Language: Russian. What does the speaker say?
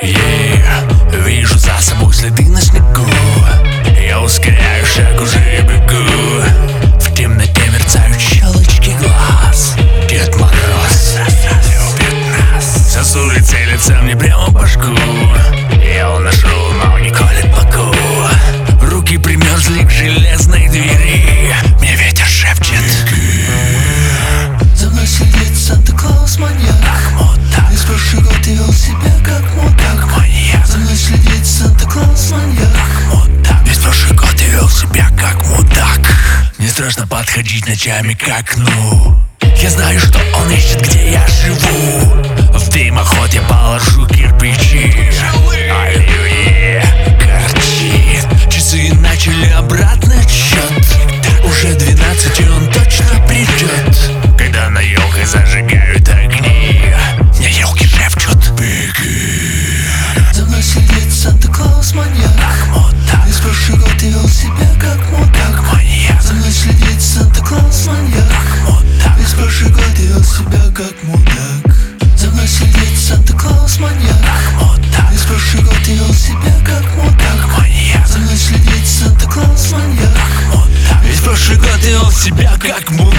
Вижу за собой следы на снегу. Я ускоряю шаг, уже бегу. В темноте мерцают щелочки глаз. Дед Мороз любит нас. Сосуды целятся мне прямо в башку. Я уношу, но не колет боку. Руки примерзли к железной двери. Мне ветер шепчет: за мной следит Санта-Клаус маньяк. как мудак, Весь прошлый год ты вел себя как мудак. как маньяк, За мной следит Санта-Клаус маньяк. как мудак. Весь прошлый год ты вел себя как мудак. Мне страшно подходить ночами к окну. Я знаю, что он ищет, где я живу. В дымоход я положу кирпичи. Оливье горчит. Часы начали обратный отсчет. Уже 12, и он точно придет. Когда на елке зажигают огни, мне елки шепчут: беги. За мной следит Санта-Клаус маньяк. Как мудак, Весь прошлый год ты вел себя как мудак. как маньяк, За мной следит Санта-Клаус маньяк. как мудак, Весь прошлый год ты вел себя как мудак. За мной следит Санта-Клаус маньяк. как мудак, Весь прошлый год ты вел себя как мудак. как маньяк, За мной следит Санта-Клаус маньяк. как мудак. Весь прошлый год я вел себя как мудак.